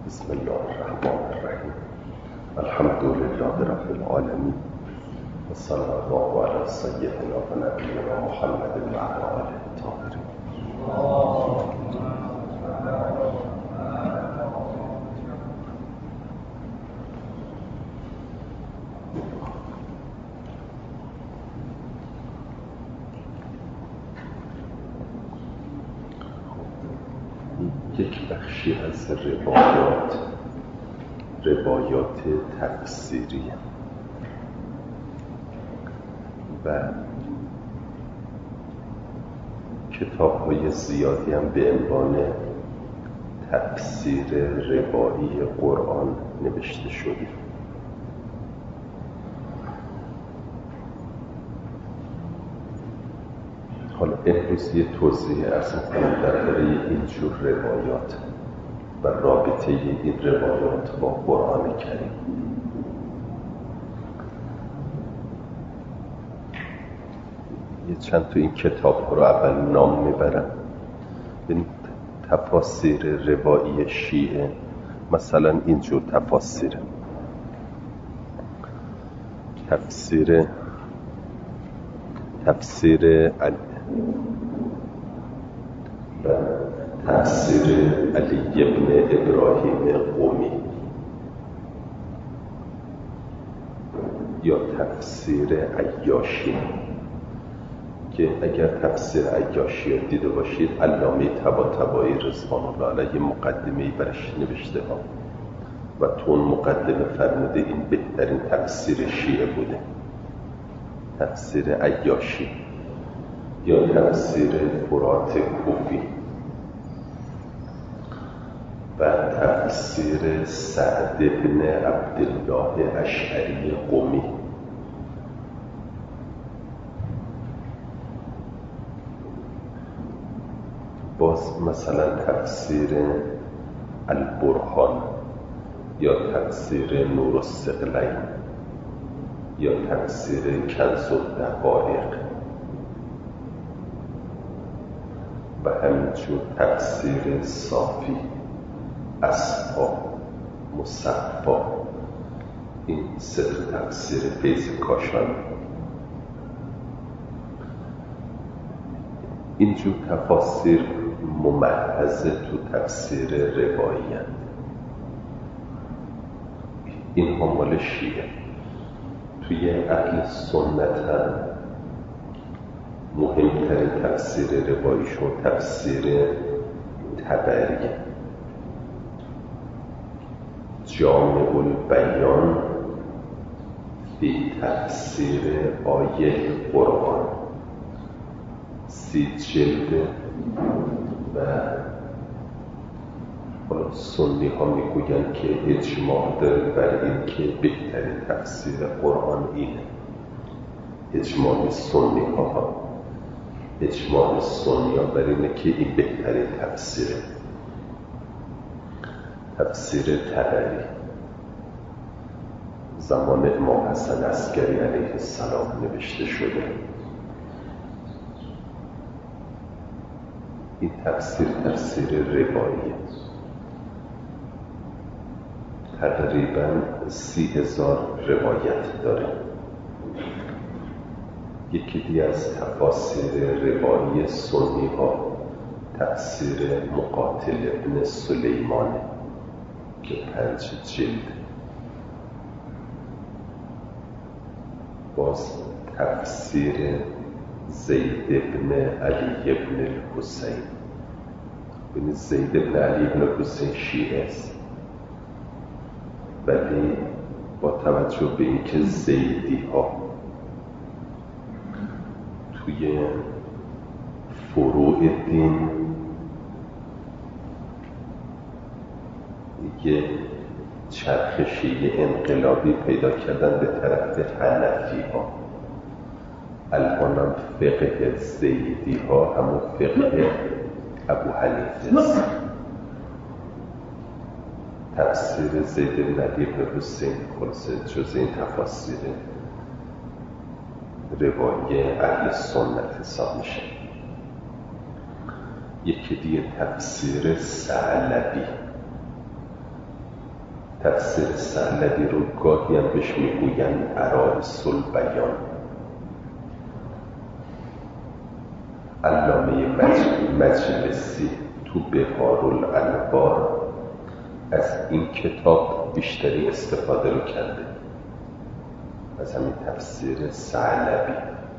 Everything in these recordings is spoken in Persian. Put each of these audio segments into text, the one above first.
بسم الله الرحمن الرحیم. الحمد لله رب العالمین و صلی الله علی سیدنا و نبینا محمد و علی آله الطاهرین. یک بخشی از روایات تفسیری و کتاب‌های زیادی هم به عنوان تفسیر روایی قرآن نوشته شده. حالا امروز یه توضیح از می‌کنم درباره اینجور روایات و رابطه این روایات با قرآن کریم. یه چند تا این کتاب رو اول نام میبرم. این تفاسیر روایی شیعه مثلا اینجور تفاسیره: تفسیر علی ابن ابراهیم قمی یا تفسیر عیاشی که اگر تفسیر عیاشی رو دیده باشید علامه طباطبایی رضوان الله علیه مقدمه‌ای برش نوشته ها و تو اون مقدمه فرموده این بهترین تفسیر شیعه بوده، تفسیر عیاشی یا تفسیر فرات کوفی و تفسیر سعد بن عبدالله اشعری قمی. باز مثلا تفسیر البرهان یا تفسیر نور الثقلین یا تفسیر کنز الدقایق و همینجور تفسیر صافی، اصفا، مصفا. این سه تفسیر فیض کاشان. اینجور تفاسیر ممحض تو تفسیر روایی هست. این هم مال شیعه. توی اهل سنت هم مهمترین تفسیر رواییشون تفسیر طبری، جامع البیان فی تفسیر آیه قرآن، 30 جلد. و حالا سنی ها میگوین که اجماع داره بر این که بهترین تفسیر قرآن اینه. اجماع سنی ها بر اینه که این بهترین تفسیره. تفسیر طبری زمان امام حسن عسکری علیه السلام نوشته شده. این تفسیر روایی تقریباً 30,000 روایت داره. یکی دیگه از تفاسیر روایی سنی ها تفسیر مقاتل ابن سلیمان که 5 جلد. باز تفسیر زید ابن علی ابن الحسین. ببینید زید ابن علی ابن الحسین شیعه است، ولی با توجه به اینکه زیدی ها توی فروع دین یه چرخشی انقلابی پیدا کردن به طرف حنفی ها. الان هم فقه زیدی ها همون فقه ابو حنیفه است. تفسیر زید بن علی بن حسین خلاصه جز این تفاسیر روایی اهل سنت حساب میشه. یکی دیگه تفسیر ثعلبی تفسیر ثعلبی رو گاهی هم بهش میگوین عرائس البیان. علامه مجلسی تو بحار الانوار از این کتاب بیشتری استفاده رو کرده، از همین تفسیر ثعلبی.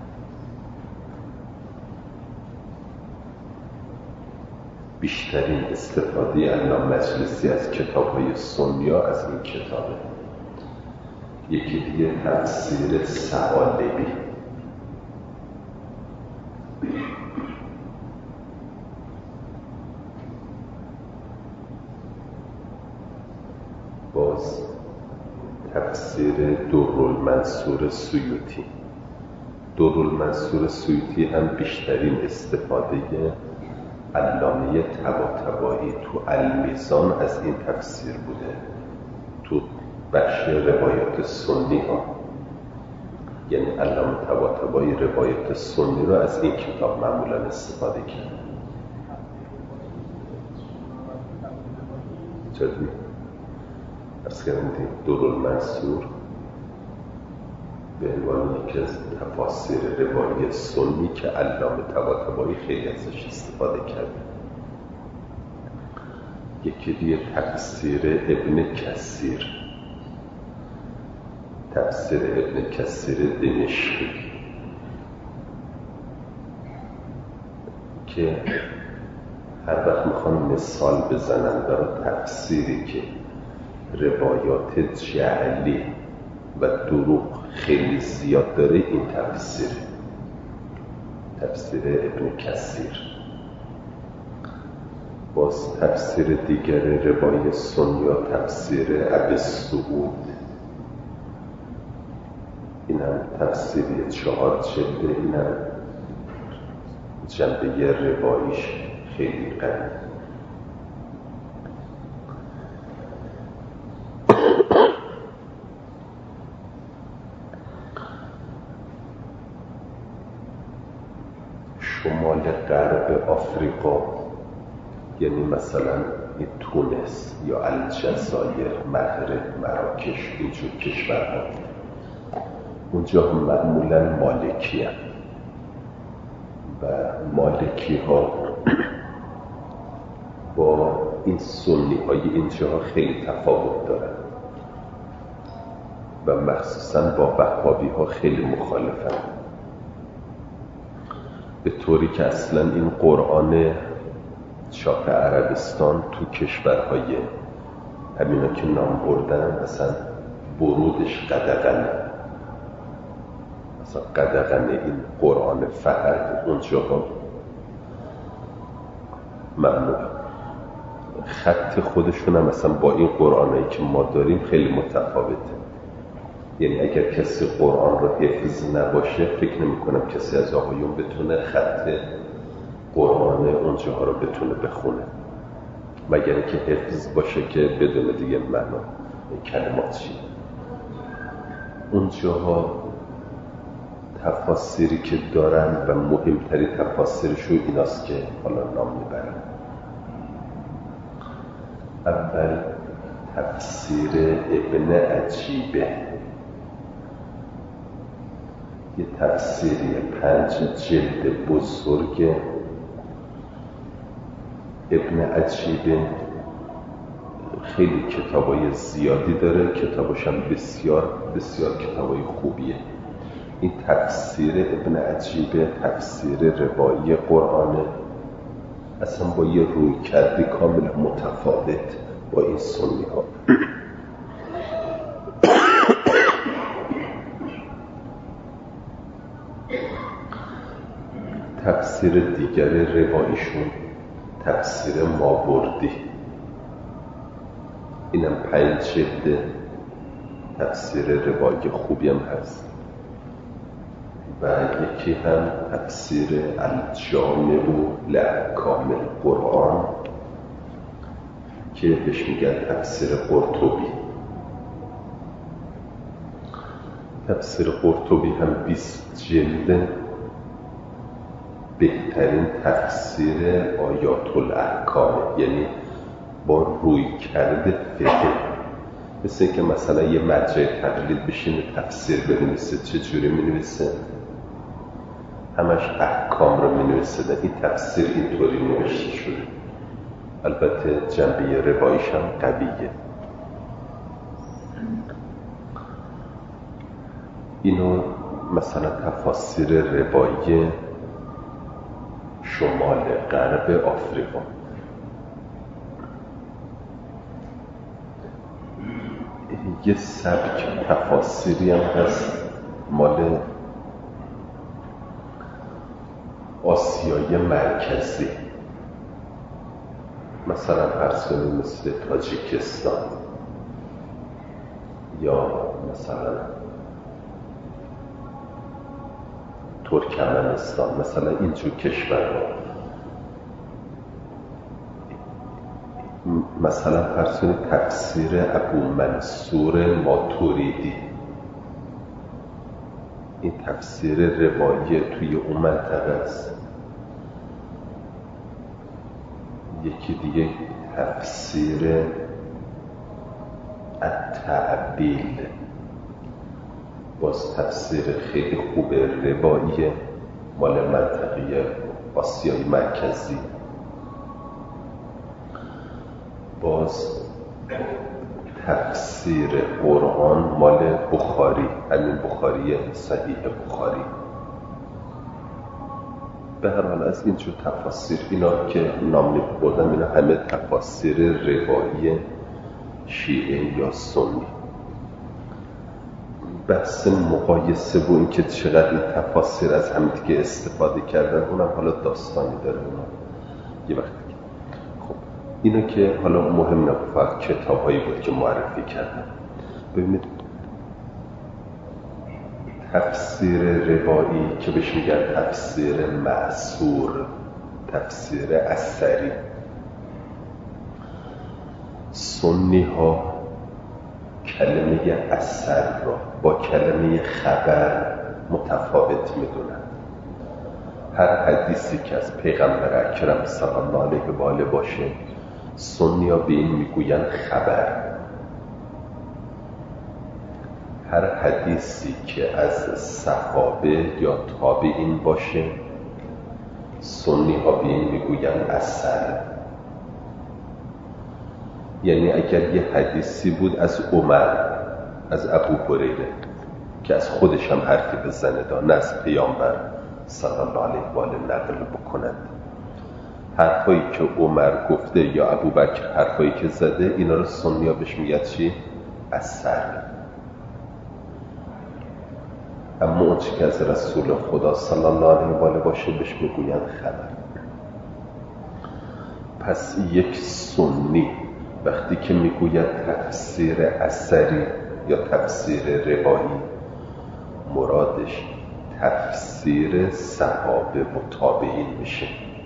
بیشترین استفاده علامه مجلسی از کتاب‌های سنی از این کتابه. یکی دیگه تفسیر ثعالبی. باز تفسیر درالمنصور سیوطی. درالمنصور سیوطی هم بیشترین استفاده علامه طباطبایی تو المیزان از این تفسیر بوده، تو بخش روایات سنی ها. یعنی علامه طباطبایی روایات سنی رو از این کتاب معمولا استفاده کرد. جدی ارز کردیم درالمنصور به عنوان یکی از تفاسیر روایی سنی که علامه طباطبایی خیلی ازش استفاده کرده. یکی دیگه تفسیر ابن کثیر. تفسیر ابن کثیر دمشقی که هر وقت میخوان مثال بزنن برای تفسیری که روایات جعلی و دروغ خیلی زیاد داره، این تفسیر ابن کثیر. باز تفسیر دیگر روای سنی یا تفسیر ابی سعود، این هم تفسیری 4 جلده. این هم جنبه روایش خیلی قوی. شمال غرب آفریقا، یعنی مثلا این تونس یا الجزایر، مغرب، مراکش، اینجور کشورها، اونجا معمولا مالکی هست و مالکی ها با این سنی های اینجا خیلی تفاوت دارن و مخصوصا با وهابی ها خیلی مخالفن، به طوری که اصلا این قرآن چاپ عربستان تو کشورهای همینا که نام بردن اصلا برودش قدغنه، اصلا قدغنه این قرآن فهد اونجا ها ممنوع. خط خودشون هم اصلا با این قرآنایی که ما داریم خیلی متفاوته. یعنی اگر کسی قرآن رو حفظ نباشه، فکر نمی کنم کسی از آقایون بتونه خط قرآن اونجاها رو بتونه بخونه، مگر اینکه حفظ باشه که بدون دیگه معنا کلمات چیه. اونجاها تفاسیری که دارن و مهمتری تفاسیرشو ایناست که حالا نام میبرن. اول تفسیر ابن عجیبه، یه تفسیری 5 جلد بزرگ. ابن عجیبه خیلی کتابای زیادی داره، کتاباش هم بسیار بسیار کتابای خوبیه. این تفسیر ابن عجیبه تفسیر روایی قرآنه، اصلا با یه روی کردی کاملا متفاوت با این سنی ها. تفسیر دیگر روایشون تفسیر ماوردی، اینم 5 جلد تفسیر روایی خوبی هم هست. و یکی هم تفسیر الجامع لاحکام القرآن که بهش میگن تفسیر قرطبی. تفسیر قرطبی هم 20 جلد، بهترین تفسیر آیات الاحکام، یعنی با روی کرده فقه، مثل اینکه مثلا یه مرجع تقلید بشینه تفسیر بنویسه، چه جوری می‌نویسه؟ همش احکام رو می‌نویسه. این تفسیر اینطوری نوشته شده. البته جنبه رواییش هم قویه. اینو مثلا تفاسیر روایی شمال غرب آفریقا، یه سبک تفاسیری هم هست مال آسیای مرکزی، مثلا فرض کنیم مثل تاجیکستان یا مثلا ترکمنستان، مثلا اینجور کشورها. مثلا فرض کنید تفسیر ابو منصور ماتوریدی، این تفسیر روایی توی اون منطقه است. یکی دیگه تفسیر التعبیل، باز تفسیر خیلی خوبه روایی مال منطقه آسیای مرکزی. باز تفسیر قرآن مال بخاری، همین بخاری صحیح بخاری. به هر حال از اینجور تفاسیر، اینا که نام بردم، اینا همه تفاسیر روایی شیعه یا سنی. بحث مقایسه و این که چقدر این تفاسیر از همدیگه استفاده کردن، اونم حالا داستانی داره، اونا یه وقت دیگه. خب اینو که حالا مهم نبود، فقط کتابایی بود که معرفی کردم. ببینید تفسیر روایی که بهش میگن تفسیر معصور، تفسیر اثری، سنی ها کلمه اثر را با کلمه خبر متفاوت میدونن. هر حدیثی که از پیغمبر اکرم صلی الله علیه و آله باشه، سنی ها به این میگوین خبر. هر حدیثی که از صحابه یا تابعین باشه، سنی ها به این میگوین اثر. یعنی اگر یه حدیثی بود از عمر، از ابو هریره که از خودش هم حرفی بزنه، نه از پیامبر صلی الله علیه و آله نقل بکنند، حرفایی که عمر گفته یا ابوبکر حرفایی که زده، اینا رو سنی ها بهش میگن چی؟ اثر. اما اون چی که از رسول خدا صلی الله علیه و آله باشه بهش میگوین خبر. پس یک سنی وقتی که میگوید تفسیر اثری یا تفسیر روایی، مرادش تفسیر صحابه و تابعین میشه.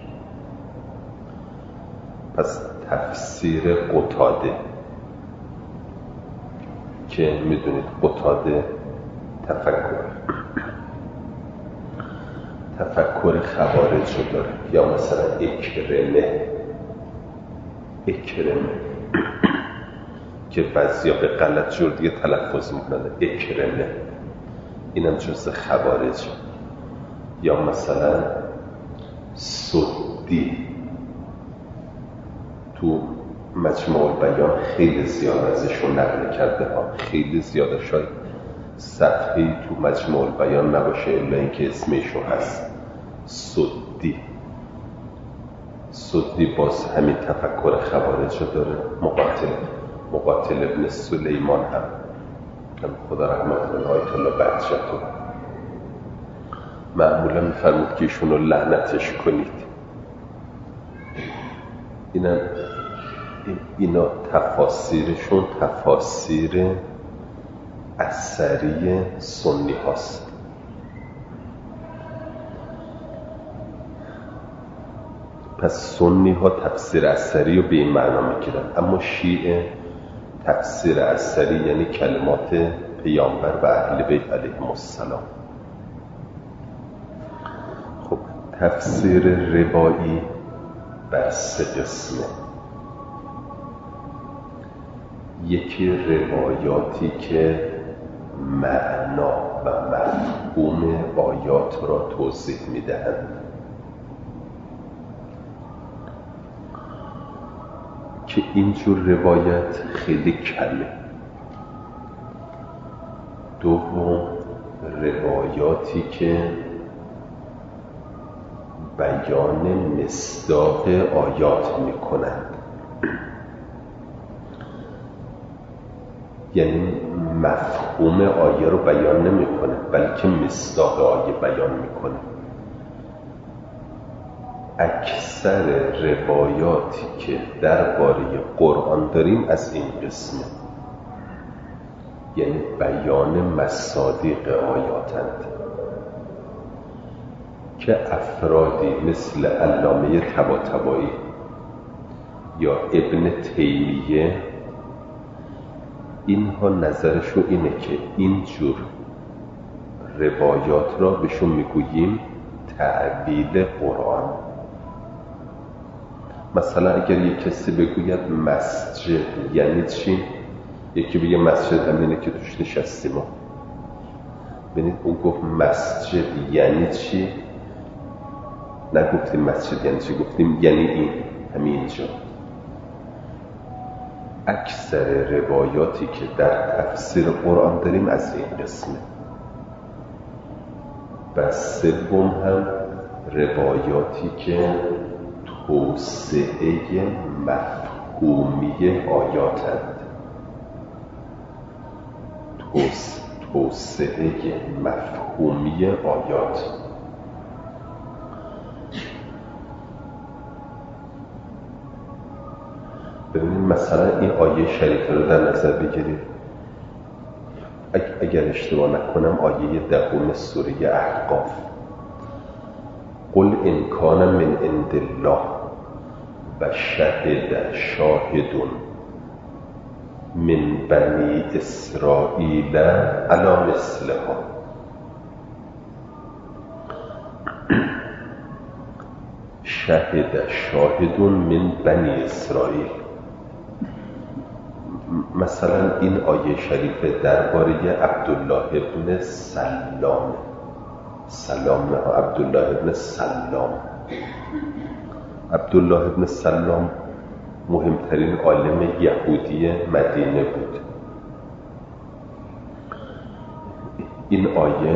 پس تفسیر قتاده که میدونید قتاده تفکر خوارج رو داره، یا مثلا اکرمه که بعضیا به غلط جور دیگه تلفظ میکنن، اکرمه، اینم جز خوارج. یا مثلا سدی، تو مجموع البیان خیلی زیاد ازشون نقل کرده ها، خیلی زیاده، شاید صفحه‌ای تو مجموع البیان نباشه الا اینکه اسمشون هست سدی. باز همین تفکر خوارج رو داره. مقاتل ابن سلیمان هم خدا رحمت کنه، آیت الله بهجت، معمولا میفرمود که ایشون رو لعنتش کنید. اینا تفاسیرشون تفاسیر اثری سنی هاست. پس سنی ها تفسیر اثری رو به این معنا میگیرن، اما شیعه تفسیر اثری یعنی کلمات پیامبر و اهل بیت علیهم السلام. خب تفسیر روایی بر 3 قسمه. یکی روایاتی که معنا و مفهوم آیات را توضیح می‌دهند که اینجور روایت خیلی کمه. دوم، روایاتی که بیان مصداق آیات میکنند، یعنی مفهوم آیه رو بیان نمیکنه بلکه مصداق آیه بیان میکنه. اکثر روایاتی که درباره قرآن داریم از این قسمه، یعنی بیان مصادیق آیاتند که افرادی مثل علامه طباطبایی یا ابن تیمیه، اینها نظرشون اینه که اینجور روایات را بهشون میگوییم تعبیل قرآن. مثلا اگر یک کسی بگوید مسجد یعنی چی؟ یکی بگه مسجد همینه که توش نشستیم. ببینید اون گفت مسجد یعنی چی؟ نگفتیم مسجد یعنی چی، گفتیم یعنی این همینجا. اکثر روایاتی که در تفسیر قرآن داریم از این قسمه. و سوم هم روایاتی که توسعه مفهومی آیاتند. توسعه مفهومی آیات. ببینید مثلا این آیه شریفه رو در نظر بگیرید. اگر اشتباه نکنم آیه 10 سوره احقاف، قل ان کان من عند الله و شهد شاهد من بنی اسرائیل علی مثلها. شهد شاهد من بنی اسرائیل. مثلا این آیه شریفه درباره عبدالله ابن سلام عبدالله ابن سلام. عبدالله ابن سلام مهمترین عالم یهودی مدینه بود. این آیه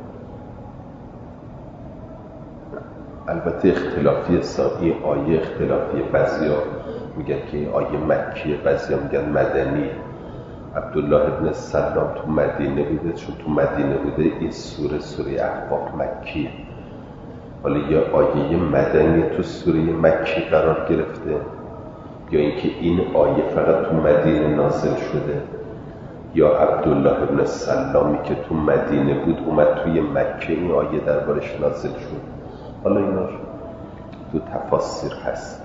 البته اختلافی این آیه اختلافی، بعضیا میگن که این آیه مکیه، بعضیا میگن مدنی. عبدالله ابن سلام تو مدینه بوده، چون تو مدینه بوده این سوره احقاف مکیه. حالا یا آیه مدنی تو سوره مکی قرار گرفته، یا اینکه این آیه فقط تو مدینه نازل شده، یا عبدالله ابن سلامی که تو مدینه بود اومد توی مکه این آیه دربارش نازل شد. حالا اینا تو تفاسیر هست.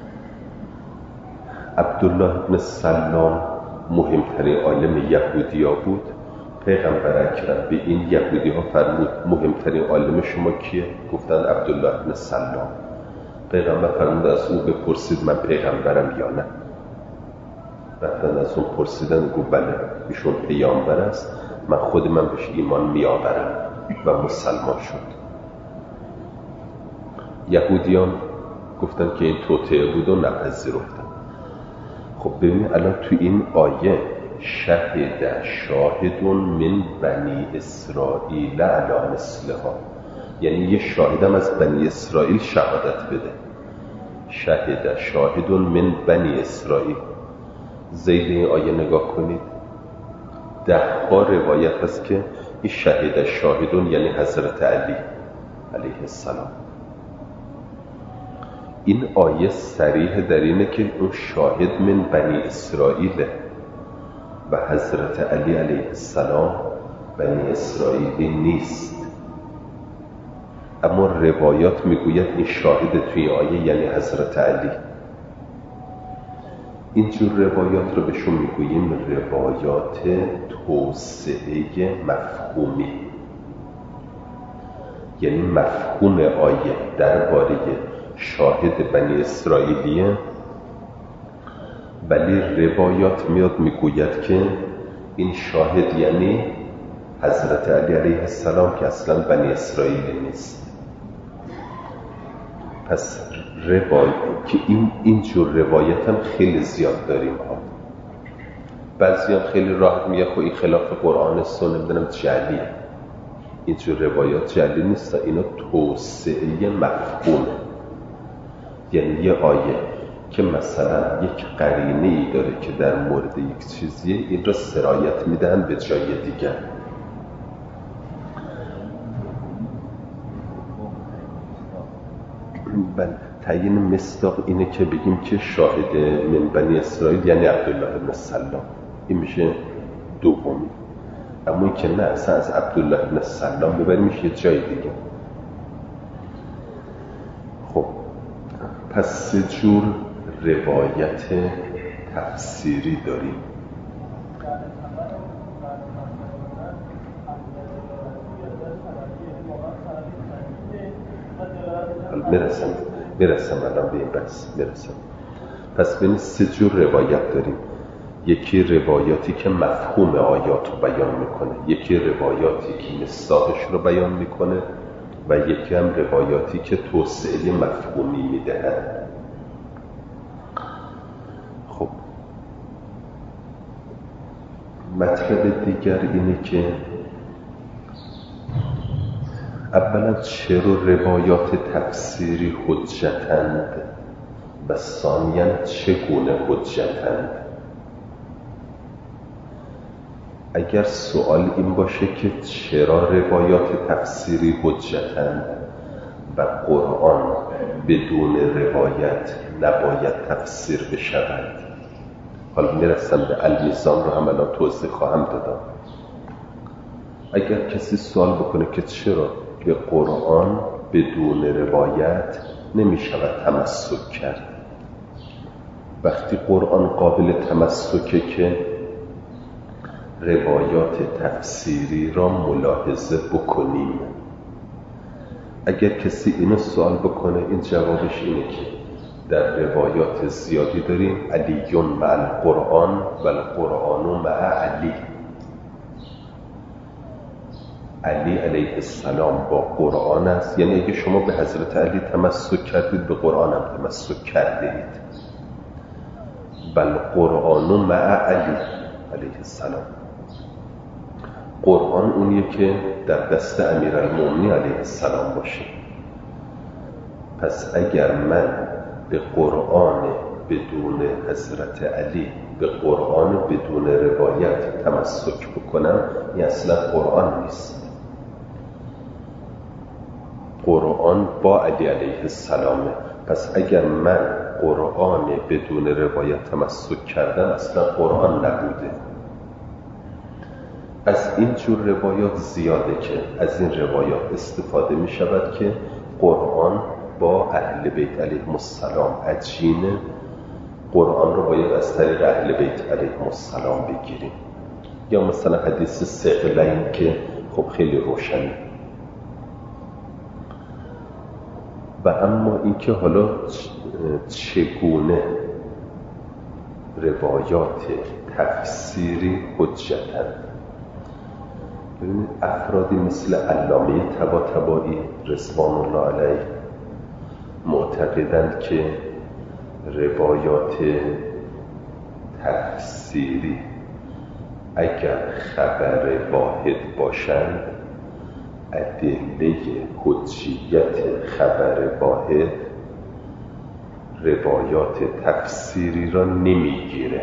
عبدالله ابن سلام مهمترین عالم یهودی ها بود. پیغمبر اکرم به این یهودی ها فرمود مهمترین عالم شما کیه؟ گفتن عبدالله ابن سلام. پیغمبر فرمود از او بپرسید من پیغمبرم یا نه. رفتن از اون پرسیدن، گفت بله ایشون پیامبر است، من بهش ایمان میآورم و مسلمان شد. یهودیان گفتن که این توطئه بود و نپذیرفتن. خب ببین الان تو این آیه شهد شاهد من بنی اسرائیل علی مثلها، یعنی یه شاهدم از بنی اسرائیل شهادت بده. شهد شاهد من بنی اسرائیل. زیر این آیه نگاه کنید، 10 روایت هست که این شهد شاهدون یعنی حضرت علی علیه السلام. این آیه صریح در اینه که اون شاهد من بنی اسرائیله و حضرت علی علیه السلام بنی اسرائیلی نیست. اما روایات میگوید این شاهد توی آیه یعنی حضرت علی. اینجور روایات رو بهشون میگوییم روایات توسعه مفهومی، یعنی مفهوم آیه درباره شاهد بنی اسرائیلیه ولی روایات میاد میگوید که این شاهد یعنی حضرت علی علیه السلام که اصلا بنی اسرائیلی نیست. پس روایت که این جور روایت هم خیلی زیاد داریم ها. بعضی هم خیلی راحت میگه خب این خلاف قرآن سنت نمیدونم جعلیه. این جور روایات جعلی نیست، اینا توسعه مفهومه. یعنی یه آیه که مثلا یک قرینه‌ای داره که در مورد یک چیزیه، این را سرایت میدن به جای دیگر. بله، تعیین مصداق اینه که بگیم که شاهد من بنی اسرائیل یعنی عبدالله بن سلام، این میشه دومی. اما این که نه، اصلا از عبدالله بن سلام ببریم میشه یه جای دیگه. خب پس سه جور روایت تفسیری داریم. میرسم الان به این بحث میرسم. پس ببینید سه جور روایت داریم. یکی روایاتی که مفهوم آیات رو بیان میکنه، یکی روایاتی که مصداقش رو بیان میکنه و یکی هم روایاتی که توسعه مفهومی میدهند. خب مطلب دیگر اینه که اولا چرا روایات تفسیری حجتند و ثانیاً چگونه حجتند. اگر سوال این باشه که چرا روایات تفسیری حجتند و قرآن بدون روایت نباید تفسیر بشود، حالا میرسم به المیزان رو هم الان توضیح خواهم دادم. اگر کسی سوال بکنه که چرا به قرآن بدون روایت نمی شود تمسک کرد، وقتی قرآن قابل تمسکه که روایات تفسیری را ملاحظه بکنیم. اگر کسی اینو سوال بکنه، این جوابش اینه که در روایات زیادی داریم علیون مع القرآن و القرآن مع علی. علی علیه السلام با قرآن است، یعنی اگه شما به حضرت علی تمسک کردید به قرآن هم تمسک کردید. بل قرآن مع علی علیه السلام، قرآن اونیه که در دست امیرالمومنین علیه السلام باشه. پس اگر من به قرآن بدون حضرت علی، به قرآن بدون روایت تمسک بکنم، این اصلا قرآن نیست. قرآن با علی علیه السلامه. پس اگر من قرآن بدون روایت تمسک کردم، اصلا قرآن نبوده. از این جور روایات زیاده که از این روایات استفاده می شود که قرآن با اهل بیت علیهم السلام عجینه، قرآن رو باید از طریق اهل بیت علیهم السلام بگیریم. یا مثلا حدیث ثقلین که خب خیلی روشنه. و اما اینکه حالا چگونه روایات تفسیری حجتند. ببینید افرادی مثل علامه طباطبایی رضوان الله علیه معتقدند که روایات تفسیری اگر خبر واحد باشند، ادله حجیت خبر واحد روایات تفسیری را نمیگیره.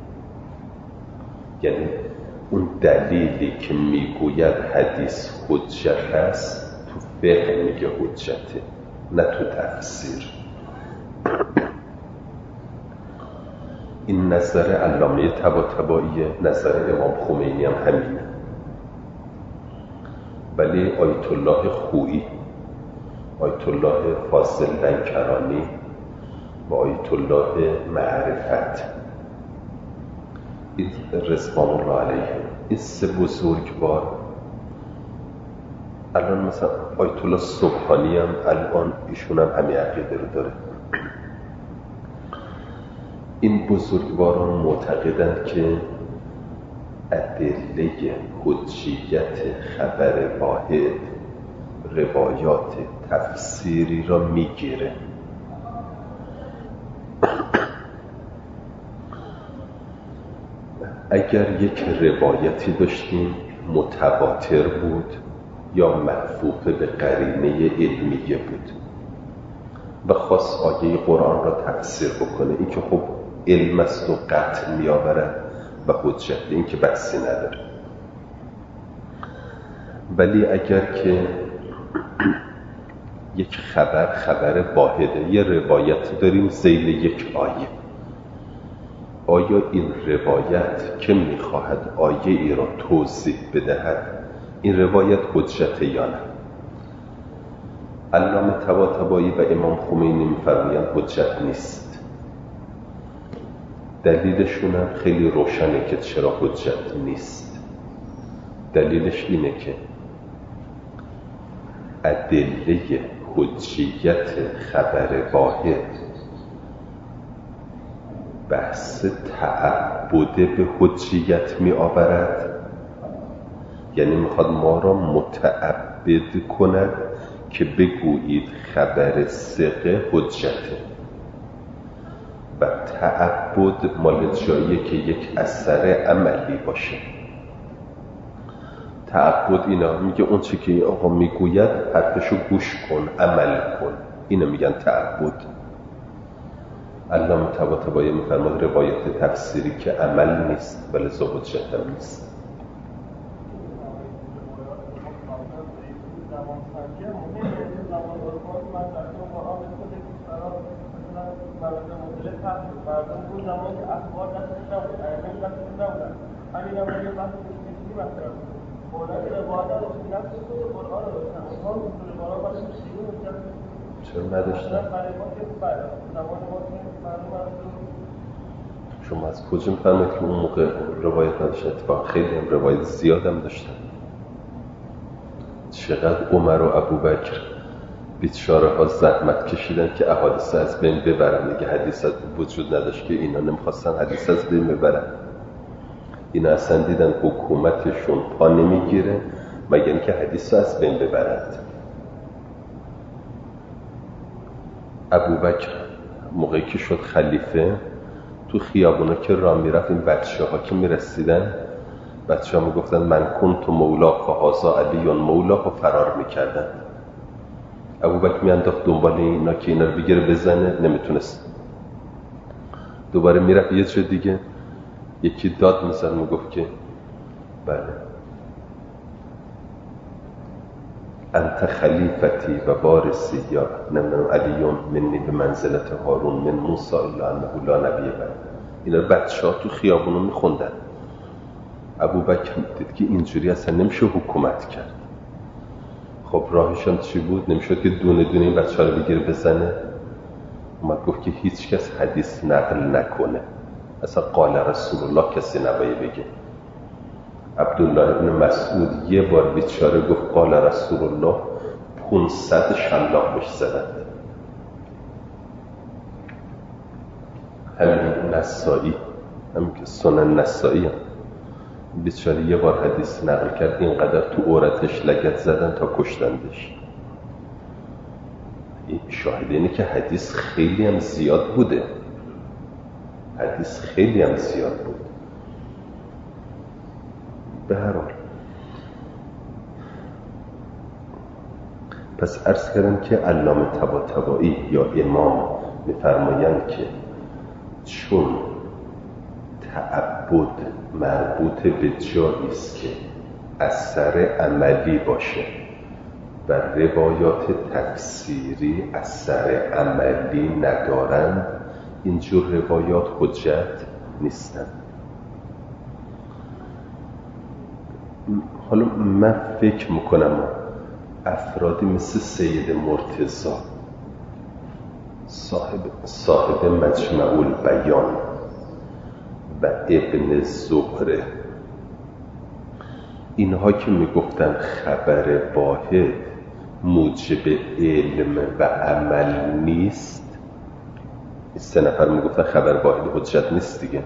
یعنی اون دلیلی که میگوید حدیث حجت است تو فقه میگه حجته، نه تو تفسیر. این نظر علامه طباطبایی، نظر امام خمینی هم همینه. ولی آیت الله خویی، آیت الله فاضل لنکرانی و آیت الله معرفت، این رضوان الله علیه، این سه بزرگوار، الان مثلا آیت الله سبحانی هم الان ایشون هم همین عقیده رو داره. این بزرگواران معتقدند که ادله حجیت خبر واحد روایات تفسیری را میگیره. اگر یک روایتی داشتیم متواتر بود یا محفوظ به قرینه علمیه بود و خواست آیه قرآن را تفسیر بکنه، این که خب علم است و قطع می آورد و حجت، این که بحثی نداره. ولی اگر که یک خبر واحده، یه روایت داریم ذیل یک آیه، آیا این روایت که میخواهد آیه ای را توضیح بدهد این روایت حجت یا نه؟ علامه طباطبایی و امام خمینی میفرمایند حجت نیست. دلیلشون هم خیلی روشنه که چرا حجت نیست. دلیلش اینه که ادله حجیت خبر واحد بحث تعبد به حجیت می آورد، یعنی میخواد ما را متعبد کند که بگویید خبر ثقه حجته و تعبد مال جاییه که یک اثر عملی باشه. تعبد اینا میگه اون چی که آقا میگوید حرفشو گوش کن، عمل کن، اینو میگن تعبد. علامه طباطبایی میفرماد روایت تفسیری که عمل نیست ولی حجت هم نیست. چرا نداشتن؟ شما از کجا میفرمایید که اون موقع روایت نداشتن؟ اتفاق خیلی هم روایت زیاد هم داشتن. چقدر عمر و ابوبکر بیچاره ها زحمت کشیدن که احادیث از بین ببرن. دیگه حدیث وجود نداشت که اینا نمیخواستن حدیث از بین ببرن. اینا اصلا دیدن حکومتشون پا نمیگیره مگر اینکه حدیث از بین ببرند. ابوبکر موقعی که شد خلیفه تو خیابونا که راه میرفت، این بچه ها که میرسیدن، بچه ها میگفتن من کنت مولا فهازا علیون مولا و فرار میکردن. ابوبکر میانداخت دنبال اینا که اینا رو بگیره بزنه، نمیتونست. دوباره میرفت یه جا دیگه، یکی داد میزن میگفت که بله انت خلیفتی و وارثی یا نمیدونم علیون منی به منزلت هارون من موسی الا انه لا نبی بعد. اینا بچه ها تو خیابونو میخوندن. ابوبکر دید که اینجوری اصلا نمیشه حکومت کرد. خب راهش هم چی بود؟ نمیشد که دونه دونه این بچه ها رو بگیره بزنه. اومد گفت که هیچ کس حدیث نقل نکنه، اصلا قال رسول الله کسی نباید بگه. عبدالله ابن مسعود یه بار بیچاره گفت قال رسول الله 500 شلاق بهش زدند. همین نسائی، همین که سنن نسائی هم بیچاره یه بار حدیث نقل کرد، اینقدر تو عورتش لگد زدن تا کشتندش. این شاهد اینه که حدیث خیلی هم زیاد بوده. حدیث خیلی هم زیاد بود. به هر حال پس عرض کردم که علامه طباطبایی یا امام میفرمایند که چون تعبد مربوط به جایی است که اثر عملی باشه و روایات تفسیری اثر عملی ندارند، اینجور روایات حجت نیستند. حالا من فکر میکنم افرادی مثل سید مرتضی صاحب مجمع البیان و ابن زهره، اینها که میگفتن خبر واحد موجب علم و عمل نیست، این 3 نفر میگفتن خبر واحد حجت نیست دیگه.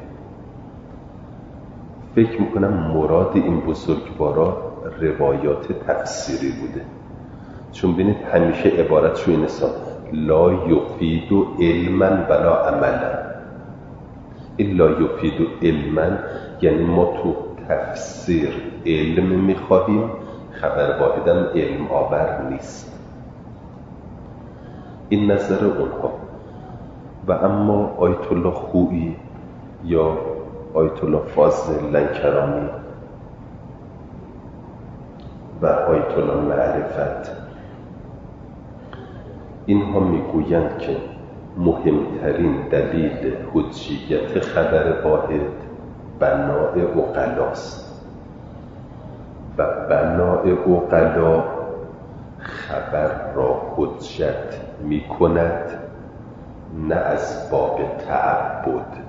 فکر میکنم مراد این بزرگوارا روایات تفسیری بوده، چون ببینید همیشه عبارتشو این است: لا یفید علما ولا عملا. این لا یفید علما یعنی ما تو تفسیر علم میخواهیم، خبر واحدم علم آور نیست. این نظر اونها. و اما آیت الله خویی یا آیت الله فاضل لنکرانی و آیت الله معرفت، اینها میگویند که مهمترین دلیل حجیت خبر واحد بناء عقلاست و بناء عقلا خبر را حجت میکند، نه از باب تعبد.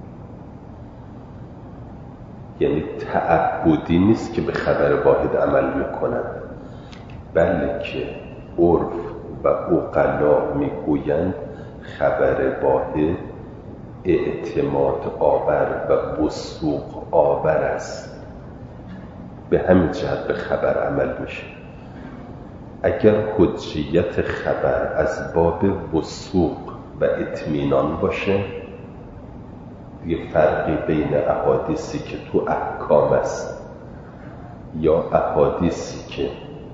یعنی تعبدی نیست که به خبر واحد عمل میکنند، بلکه عرف و عقلا میگویند خبر واحد اعتماد آور و وثوق آور است، به همین جهت به خبر عمل میشه. اگر حجیت خبر از باب وثوق و اطمینان باشه، یه فرقی بین احادیثی که تو احکام است یا احادیثی که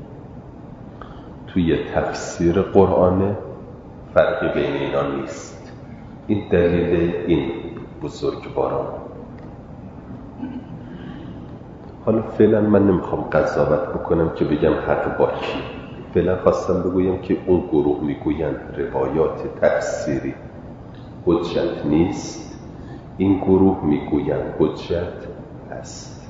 توی تفسیر قرآنه، فرقی بین اینا نیست. این دلیل این بزرگواران. حالا فعلا من نمیخوام قضاوت بکنم که بگم حق با کی. فعلا خواستم بگویم که اون گروه میگویند روایات تفسیری حجت نیست، این گروه میگویند حجت است.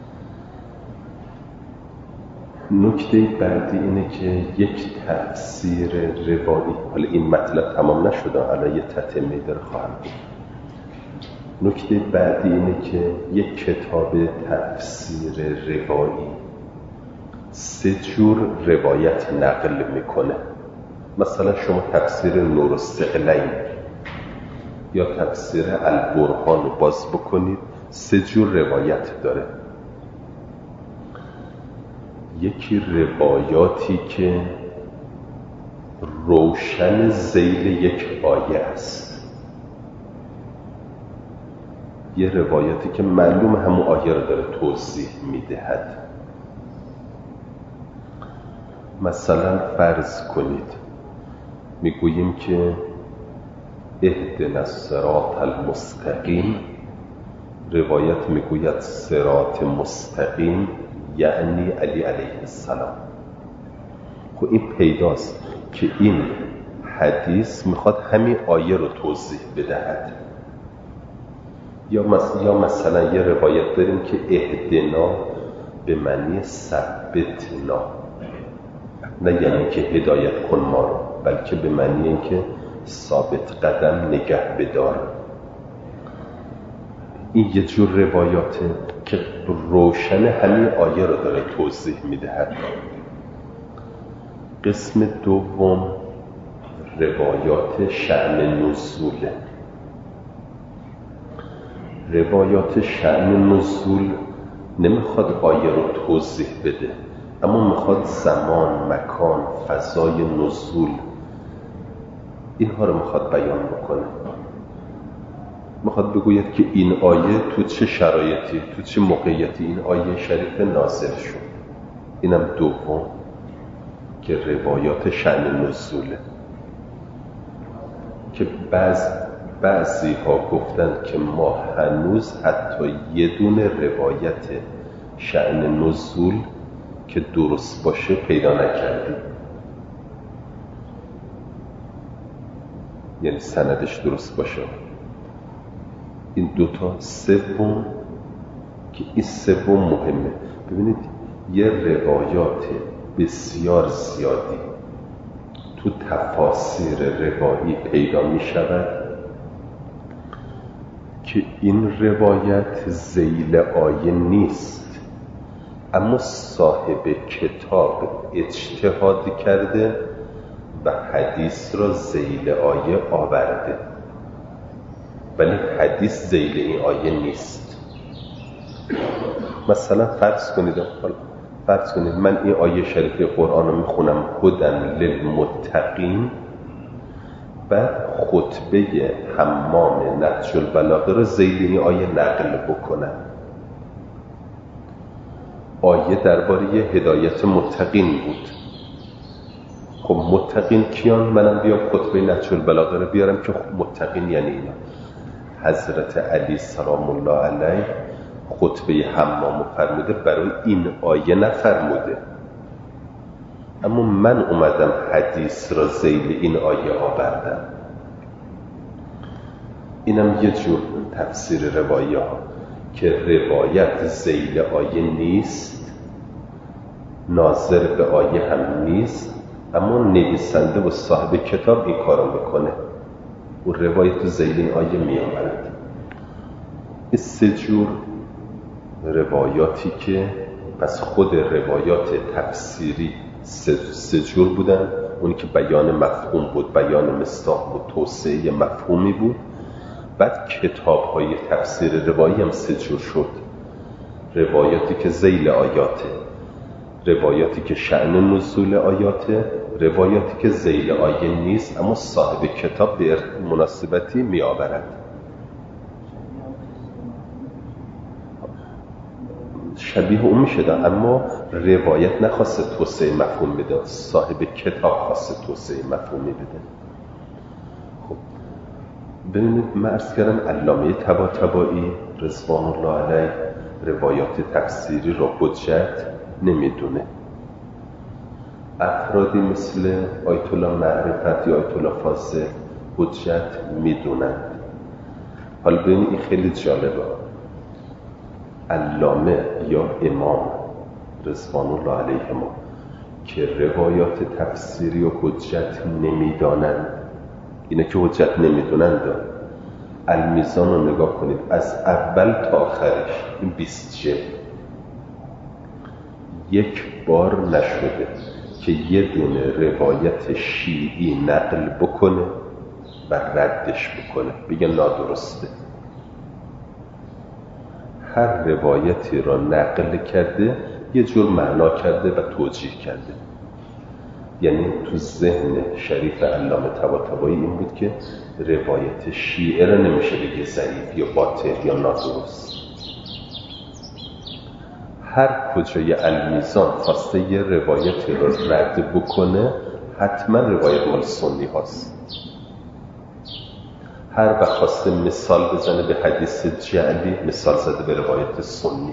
نکته بعدی اینه که یک تفسیر روایی، حالا این مطلب تمام نشده، الان یه تتمه داره خواهم بود. نکته بعدی اینه که یک کتاب تفسیر روایی 3 جور روایت نقل میکنه. مثلا شما تفسیر نورالثقلین یا تفسیر البرهان رو باز بکنید، 3 جور روایت داره. یکی روایاتی که روشن ذیل یک آیه است، یه روایتی که معلوم همون آیه رو داره توضیح میدهد. مثلا فرض کنید میگوییم که اهدنا الصراط المستقیم، روایت میگوید صراط مستقیم یعنی علی علیه السلام. خب این پیداست که این حدیث میخواد همین آیه رو توضیح بدهد. یا مثلا یه روایت داریم که اهدنا به معنی ثبتنا، نه یعنی که هدایت کن ما رو، بلکه به معنی این که ثابت قدم نگه بدار. این یه جور روایاته که روشن همین آیه رو داره توضیح میدهد. قسم دوم روایات شأن نزوله. روایات شأن نزول نمیخواد آیه رو توضیح بده، اما میخواد زمان، مکان، فضای نزول، اینها رو میخواد بیان بکنه. میخواد بگوید که این آیه تو چه شرایطی، تو چه موقعیتی این آیه شریف نازل شد. اینم دوم که روایات شأن نزوله، که بعضی ها گفتن که ما هنوز حتی یه دونه روایت شأن نزول که درست باشه پیدا نکردیم، یعنی سندش درست باشه. این دوتا. سوم که این سوم مهمه، ببینید یه روایات بسیار زیادی تو تفاسیر روایی پیدا می شود که این روایت ذیل آیه نیست، اما صاحب کتاب اجتهاد کرده و حدیث را ذیل آیه آورده. ولی حدیث ذیل این آیه نیست. مثلا فرض کنید من این آیه شریفه قرآن رو میخونم هدن للمتقین، بعد خطبه حمام نهج البلاغه رو ذیل این آیه نقل بکنم. آیه درباره هدایت متقین بود. خب متقین کیان؟ منم بیام خطبه نهج البلاغه رو بیارم که متقین یعنی اینا. حضرت علی سلام الله علیه خطبه حمام فرموده، برای این آیه نفرموده، اما من اومدم حدیث را ذیل این آیه آوردم. اینم یه جور تفسیر روایه ها که روایت ذیل آیه نیست، ناظر به آیه هم نیست، اما نویسنده و صاحب کتاب این کارو میکنه و روایت ذیل این آیه میآورد. این سه جور روایاتی که پس خود روایات تفسیری سه جور بودن. اونی که بیان مفهوم بود، بیان مصداق بود، توسعه مفهومی بود. بعد کتاب‌های تفسیر روایی هم سه جور شد. روایاتی که ذیل آیاته، روایاتی که شأن نزول آیاته، روایاتی که ذیل آیه نیست اما صاحب کتاب به مناسبتی می آورد. شبیه اون می شده، اما روایت نخواسته توسعه مفهوم بده، صاحب کتاب خواسته توسعه مفهومی بده. خب ببینید، من عرض کردم علامه طباطبایی رضوان الله علیه روایات تفسیری را حجت نمیدونه. افرادی مثل آیت الله معرفت یا آیت الله فاضل حجت میدونند. حالا ببینید این خیلی جالبه. علامه یا امام رضوان الله علیهما که روایات تفسیری و حجت نمیدانند، اینه که حجت نمیدونند، المیزان رو نگاه کنید از اول تا آخرش، این 20 جلد یک بار نشده که یه دونه روایت شیعی نقل بکنه و ردش بکنه، بگه نادرسته. هر روایتی را نقل کرده یه جور معنا کرده و توجیه کرده. یعنی تو ذهن شریف علامه طباطبایی این بود که روایت شیعه را نمیشه بگه ضعیف یا باطل یا نادرست. هر کجای المیزان خواسته یه روایتی را رد بکنه، حتما روایت مال سنی هاست. هر وقت خواسته مثال بزنه به حدیث جعلی، مثال زده به روایت سنی.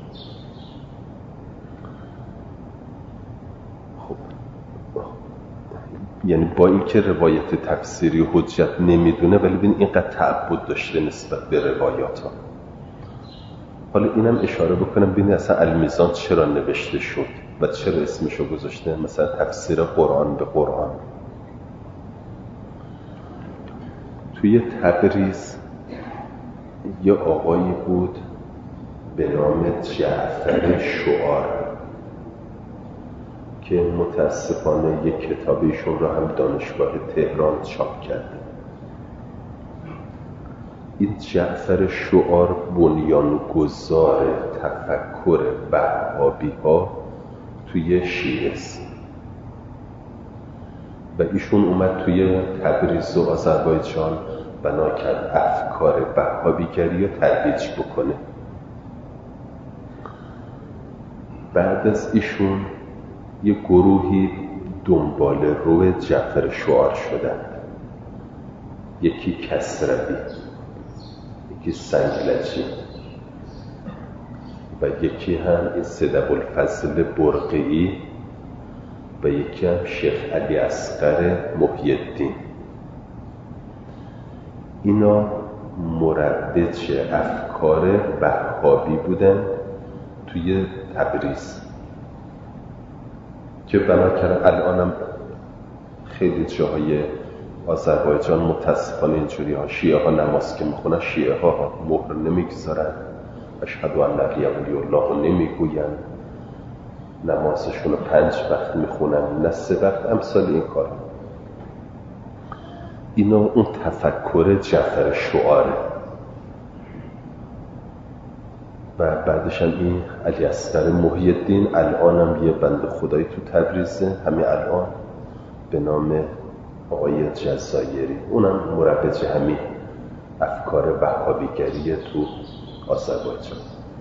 خب یعنی با اینکه روایت تفسیری و حجت نمیدونه، ولی ببین اینقدر تعبد داشته نسبت به روایات ها. حالا اینم اشاره بکنم ببینید اصلا المیزان چرا نوشته شد و چرا اسمشو گذاشته مثلا تفسیر قرآن به قرآن. توی تبریز یه آقایی بود به نام جعفر شعار که متاسفانه یک کتابیشون رو هم دانشگاه تهران چاپ کرده. این جعفر شعار بنیانگذار تفکر وهابی ها توی شیعه است و ایشون اومد توی تبریز و آذربایجان بنا کرد افکار وهابیگری رو ترویج بکنه. بعد از ایشون یه گروهی دنبال رو جعفر شعار شدن. یکی کسروی، یکی سنگلجی و یکی هم این سید ابوالفضل برقعی و یکی هم شیخ علی اصغر محی الدین. اینا مروج افکار وهابی بودن توی تبریز که بنا کردن. الانم خیلی جاهای آذربایجان متاسفانه اینجوری ها، شیعه ها نماز که میخونن شیعه ها مهر نمیگذارن، اشهد ان لا اله الا الله نمیگوین، نمازشون رو 5 وقت میخونن نه 3 وقت، امثال این کار. اینا اون تفکر جعفر شعاره و بعدش هم این علی اصغر محی الدین، الان هم یه بنده خدایی تو تبریزه همین الان به نام آقای جزایری، اونم مربج همین افکار وهابیگری تو آذربایجان.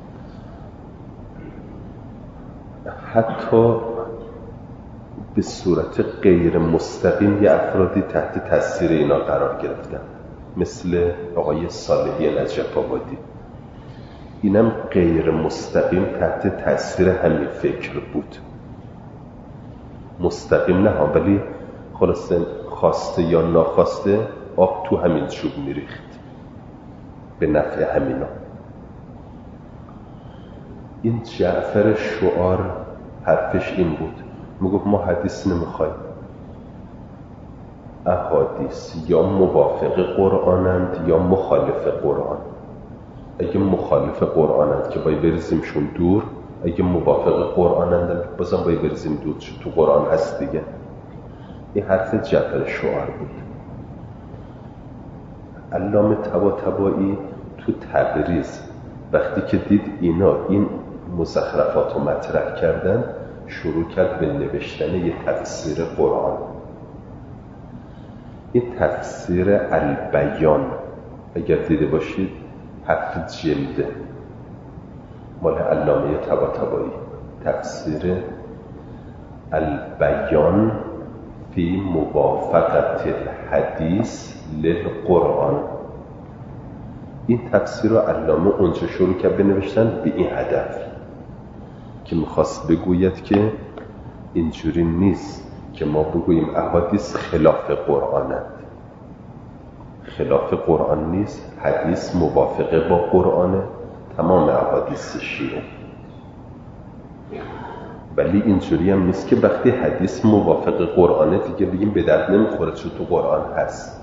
حتی به صورت غیر مستقیم یه افرادی تحت تاثیر اینا قرار گرفتن، مثل آقای صالحی نجف آبادی. اینم غیر مستقیم تحت تاثیر همین فکر بود، مستقیم نه ها، ولی خلاصه خواسته یا ناخواسته آب تو همین چوب میریخت به نفع همینا. این جعفر شعار حرفش این بود، میگفت ما حدیث نمیخوایم، احادیث یا موافق قرآنند یا مخالف قرآن. اگه مخالف قرآنند که باید بریزیمشون دور، اگه موافق قرآنند بازم باید بریزیم دور، چون تو قرآن هست دیگه. این حرف جعفر شعار بود. علامه طباطبایی تو تبریز وقتی که دید اینا این مزخرفات رو مطرح کردن، شروع کرد به نوشتن یه تفسیر قرآن. این تفسیر البیان اگر دیده باشید 7 جلده، مال علامه طباطبایی، تفسیر البیان فی موافقت الحدیث للقرآن. این تفسیر رو علامه اونجا شروع کرد بنوشتن به این هدف که میخواست بگوید که اینجوری نیست که ما بگوییم احادیث خلاف قرآنند. خلاف قرآن نیست، حدیث موافقه با قرآنه، تمام احادیث شیعه. ولی اینجوری هم نیست که وقتی حدیث موافق قرآنه دیگه بگیم به درد نمیخوره چون تو قرآن هست.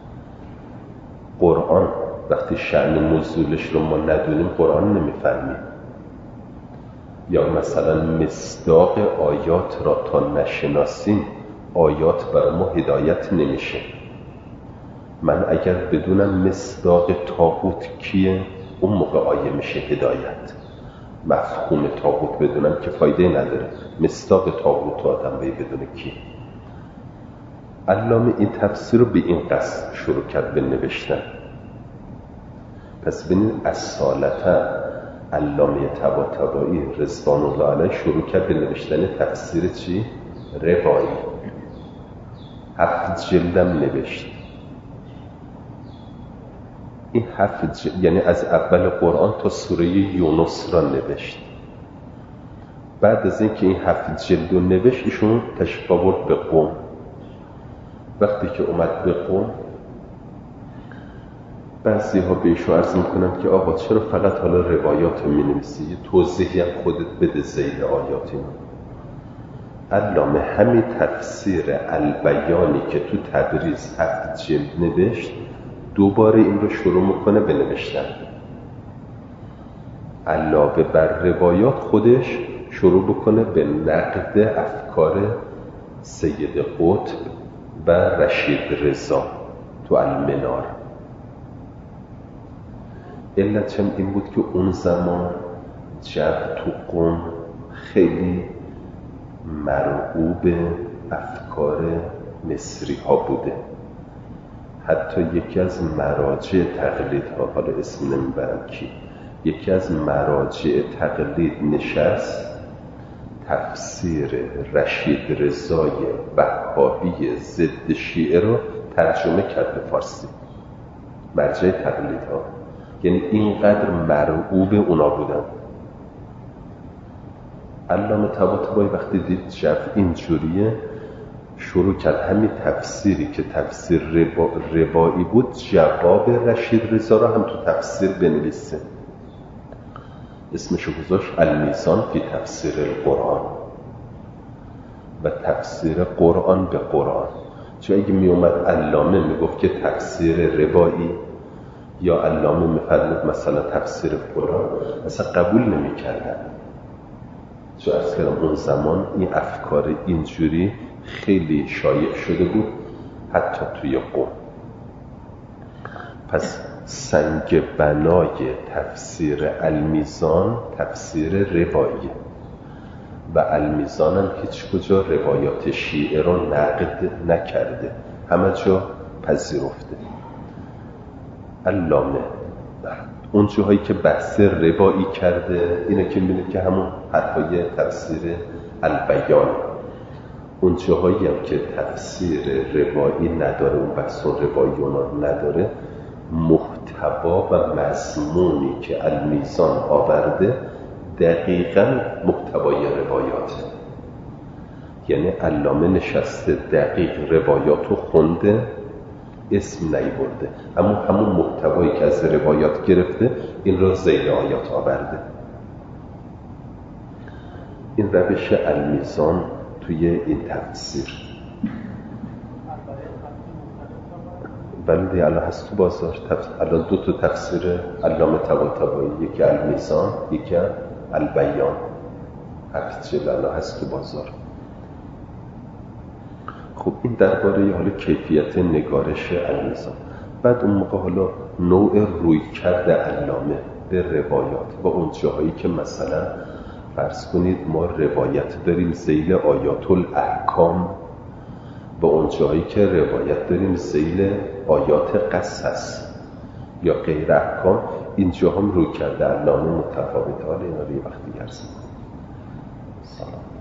قرآن وقتی شأن نزولش رو ما ندونیم قرآن نمیفهمیم. یا مثلا مصداق آیات را تا نشناسیم آیات برای ما هدایت نمیشه. من اگر بدونم مصداق طاغوت کیه، اون موقع آیه میشه هدایت. مفهوم طاغوت بدونم که فایده نداره، مصداق طاغوت آدم بدونه کی. علامه این تفسیر رو به این قصد شروع کرد به نوشتن. پس ببینید اصالتا علامه طباطبایی رضوان الله علیه شروع کرد به نوشتن تفسیر چی؟ روایی. 7 جلدم نوشت. این 7 جلد یعنی از اول قرآن تا سوره یونس را نوشت. بعد از اینکه این 7 جلد رو نوشت ایشون تشریف آورد به قم. وقتی که اومد به قم بعضی ها به ایشون عرض میکنن که آقا چرا فقط حالا روایات رو مینویسی، یه توضیحی هم خودت بده زیر آیات اینا. علامه همین تفسیر البیانی که تو تبریز 7 جلد نوشت دوباره این رو شروع میکنه به نوشتن. علاوه بر روایات خودش شروع بکنه به نقد افکار سید قطب و رشید رضا تو المنار. علت هم این بود که اون زمان جو تو قم خیلی مرعوب افکار مصری ها بوده. حتی یکی از مراجع تقلید ها، حالا اسم نمیبرم کی، یکی از مراجع تقلید نشست تفسیر رشید رضای وهابی ضد شیعه رو ترجمه کرد به فارسی. مرجع تقلید ها یعنی اینقدر مرعوب اونا بودن. علامه طباطبایی وقتی دید شف اینجوریه شروع کرد همین تفسیری که تفسیر روایی بود جواب رشید رضا را هم تو تفسیر بنویسه. اسمشو گذاشت المیزان فی تفسیر القرآن و تفسیر قرآن به قرآن. چون اگه می اومد علامه میگفت که تفسیر روایی یا علامه میفرمود مثلا تفسیر قرآن، اصلا قبول نمیکردن. چون از کلام اون زمان این افکار اینجوری خیلی شایع شده بود حتی توی قوم. پس سنگ بنای تفسیر المیزان تفسیر روایی و المیزان هم هیچ کجا روایات شیعه رو نقد نکرده، همه جا پذیرفته. علامه اون جاهایی که بحث روایی کرده اینه که می‌بینید که همون حرفای تفسیر البیان، اون جاهایی هم که تفسیر روایی نداره، اون بحث رواییون نداره، محتوا و مضمونی که المیزان آورده دقیقاً محتوای روایاته. یعنی علامه نشسته دقیق روایات رو خونده، اسم نیورده، اما همون محتوایی که از روایات گرفته این را ذیل آیات آورده. این روش المیزان توی این تفسیر ولی الان هست تو بازار. الان 2 تا تفسیر علامه طباطبایی، یکی المیزان یکی البیان، هفت الان هست تو بازار. خب این درباره حالا کیفیت نگارش المیزان. بعد اون موقع حالا نوع رویکرد علامه به روایات و اون جاهایی که مثلا فرض کنید ما روایت داریم ذیل آیات الاحکام و اون جاهایی که روایت داریم ذیل آیات قصص یا غیر احکام، اینجا هم رویکرد علامه متفاوته. حالا اینا رو یه وقتی عرض می‌کنم. سلام.